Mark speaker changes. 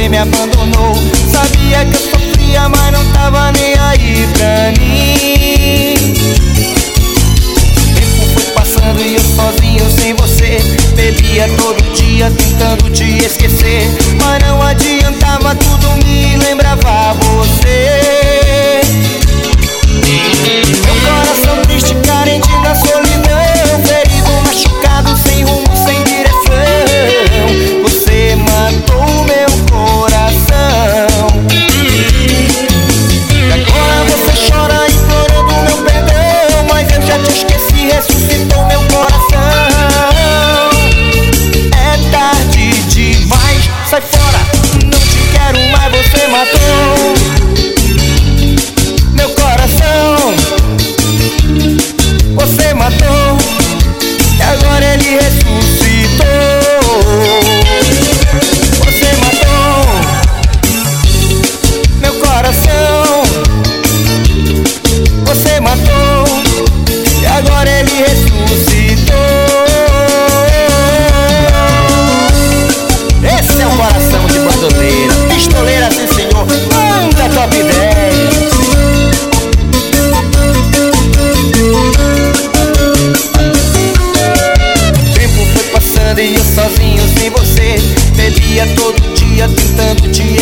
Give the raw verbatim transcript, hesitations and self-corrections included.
Speaker 1: você me abandonou. Sabia que eu sofria, mas não tava nem aí pra mim. Tempo foi passando e eu sozinho sem você. Bebia todo dia tentando te esquecer, mas não adiantava, tudo me lembrava você. Meu coração triste, carente da solidão, ferido, machucado, sem rumo, sem direção. Você matou meu coração. E agora você chora implorando meu perdão, mas eu já te esqueci, ressuscitou meu coração. É tarde demais, sai fora, não te quero mais, você matou meu coração. Você matou e agora ele ressuscitou. Você matou meu coração. Você matou e agora ele ressuscitou. Esse é o coração de bandoleira, pistoleira, sim senhor, manda top dez. E eu sozinho sem você, bebia todo dia tentando te